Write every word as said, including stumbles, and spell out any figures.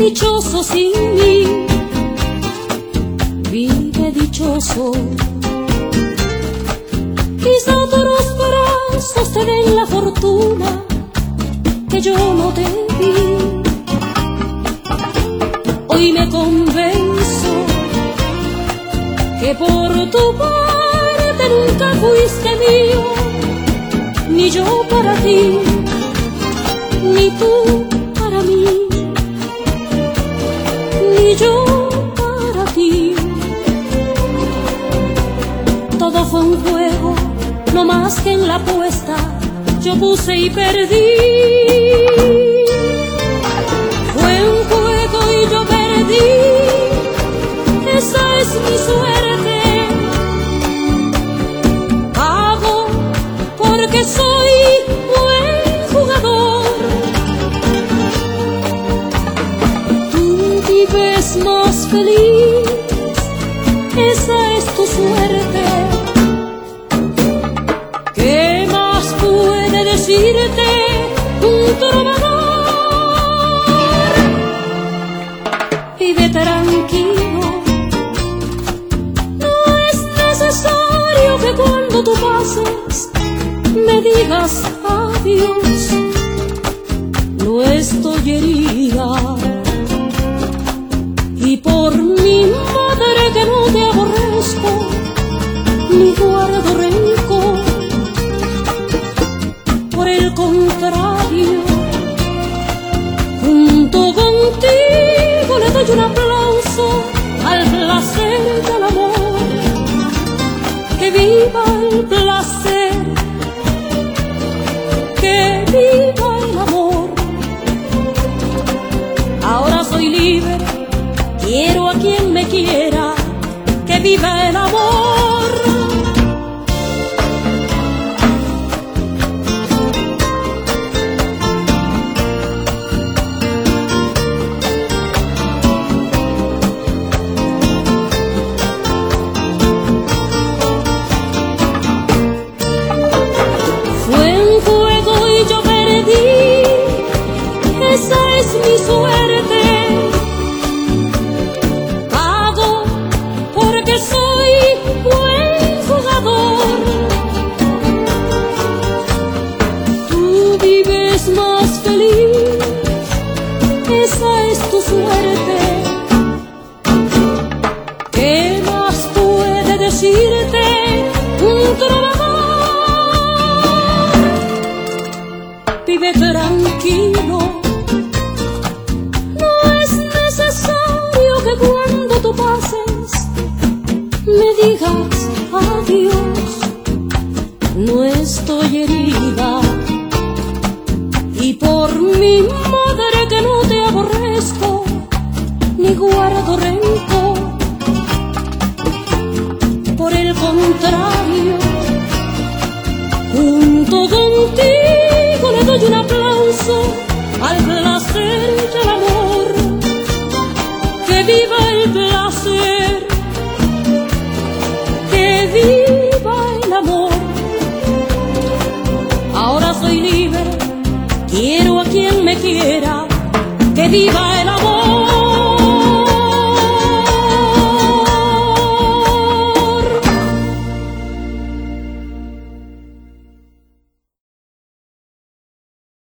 dichoso sin mí, vive dichoso. Quizá otros brazos te den la fortuna que yo no te di. Hoy me convenzo que por tu parte nunca fuiste mío, ni yo para ti, ni tú para mí, ni yo para ti. Todo fue un juego, no más que en la apuesta yo puse y perdí. Fue un juego y yo perdí, esa es mi suerte. Hago porque soy buen jugador. Tú vives más feliz, esa es tu suerte. ¿Qué más puede decirte un trovador? Vive tranquilo, no es necesario que cuando tú pases me digas adiós. No estoy herida y por mi madre que no te aborrezco ni guardo rencor. Por el contrario, junto contigo le doy un aplauso al placer y al amor. Que viva el placer, que viva el amor. Ahora soy libre, quiero a quien me quiera, que viva el amor. Mi suerte, hago porque soy buen jugador. Tú vives más feliz, esa es tu suerte. ¿Qué más puede decirte un trovador? Vive tranquilo, que cuando tú pases me digas adiós. No estoy herida y por mi madre que no te aborrezco ni guardo rencor. Por el contrario, junto contigo le doy un aplauso al placer y al amor. Que viva el placer, que viva el amor. Ahora soy libre, quiero a quien me quiera, que viva el amor.